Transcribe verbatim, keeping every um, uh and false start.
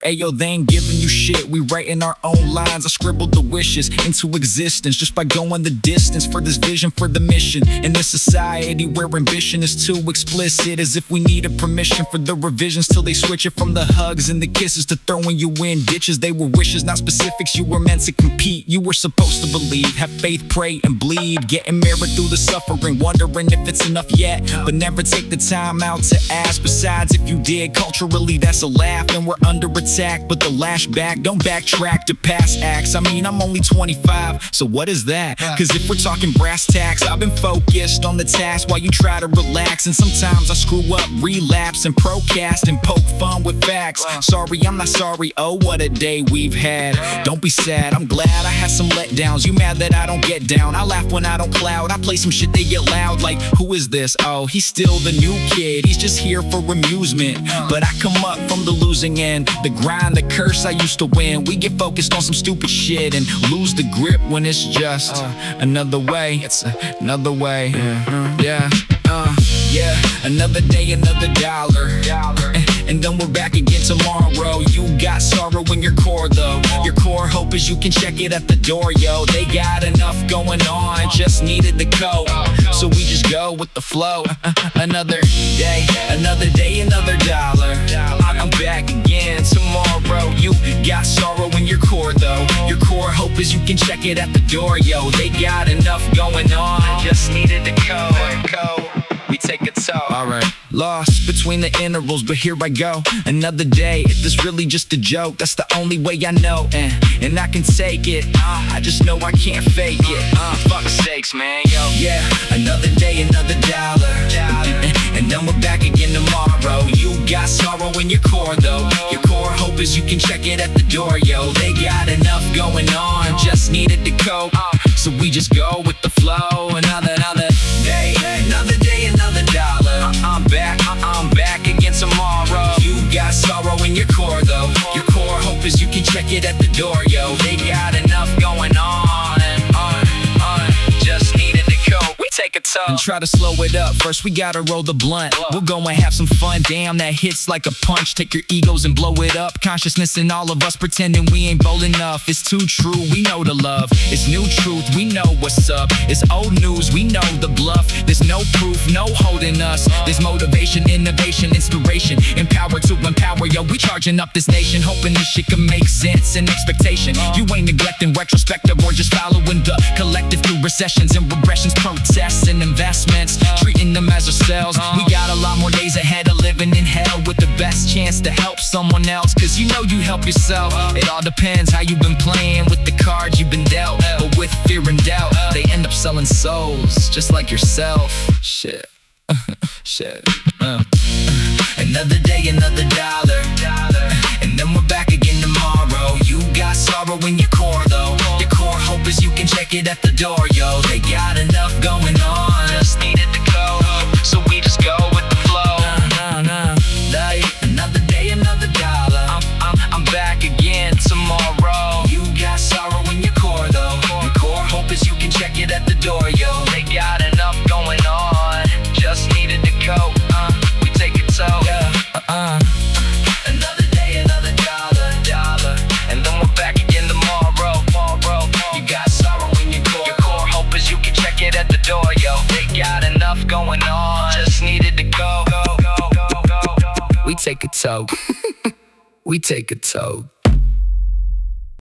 Ayo, they ain't giving you shit. We writing our own lines. I scribbled the wishes into existence just by going the distance for this vision, for the mission. In this society where ambition is too explicit, as if we needed permission for the revisions till they switch it from the hugs and the kisses to throwing you in ditches. They were wishes, not specifics. You were meant to compete. You were supposed to believe, have faith, pray, and bleed. Getting married through the suffering, wondering if it's enough yet, but never take the time out to ask. Besides, if you did, culturally that's a laugh, and we're under attack. But the lash back, don't backtrack to past acts. I mean, I'm only twenty-five, so what is that? Cause if we're talking brass tacks, I've been focused on the task while you try to relax. And sometimes I screw up, relapse, and procrast and poke fun with facts. Sorry, I'm not sorry, oh what a day we've had. Don't be sad, I'm glad I had some letdowns. You mad that I don't get down? I laugh when I don't cloud. I play some shit, they get loud like, who is this? Oh, he's still the new kid, he's just here for amusement. But I come up from the losing end, the grind, the curse I used to win. We get focused on some stupid shit and lose the grip when it's just uh, another way. It's uh, another way. Yeah, yeah, uh, yeah. Another day, another dollar. And, and then we're back again tomorrow. You got sorrow in your core though. Your core hope is you can check it at the door, yo. They got enough going on, just needed the code. So we just go with the flow. Another day, another day, another dollar. I'm back again tomorrow. You got sorrow in your core though. Your core hope is you can check it at the door, yo. They got enough going on, just needed the code. We take a toll. Alright, lost between the intervals, but here I go. Another day, if this really just a joke, that's the only way I know. And, and I can take it, uh, I just know I can't fake it. uh, Fuck sakes, man, yo. Yeah, another day, another dollar. And, and then we're back again tomorrow. You got sorrow in your core though. Your core hope is you can check it at the door, yo. They got enough going on, just needed to cope. So we just go with the flow. Another, another day, another day, another dollar. I'm back, I'm back again tomorrow. You got sorrow in your core though. Your core hope is you can check it at the door, yo. They got enough going on, on, on. Just needed to cope. We take a toll and try to slow it up. First we gotta roll the blunt. We'll go and have some fun. Damn, that hits like a punch. Take your egos and blow it up. Consciousness in all of us pretending we ain't bold enough. It's too true, we know the love. It's new truth, we know what's up. It's old news, we know the bluff. There's no proof, no holding us. There's motivation, innovation, inspiration, empower to empower, yo. We charging up this nation, hoping this shit can make sense and expectation. You ain't neglecting retrospective or just following the collective through recessions and regressions, protests and investments, treating them as ourselves. We got a lot more days ahead of living in hell with the best chance to help someone else. Cause you know you help yourself. It all depends how you've been playing with the cards you've been dealt. But with fear and doubt, they end up selling souls, just like yourself. Shit. Shit. Uh. Another day, another dollar. And then we're back again tomorrow. You got sorrow in your core though. Your core hope is you can check it at the door, yo. They got enough going on, just needed to go. So we just go with the flow. Nah, nah, nah. Day, another day, another dollar. I'm, I'm, I'm back again tomorrow. You got sorrow in your core though. Your core hope is you can check it at the door, yo. They got enough going on, just needed to go. Uh, we take it so. Yeah. Uh-uh. Another day, another dollar, dollar. And then we're back again tomorrow, tomorrow. You got sorrow in your core. Your core hope is you can check it at the door, yo. They got enough going on, just needed to go. Go, go, go, go, go. We take a toke. We take a toke.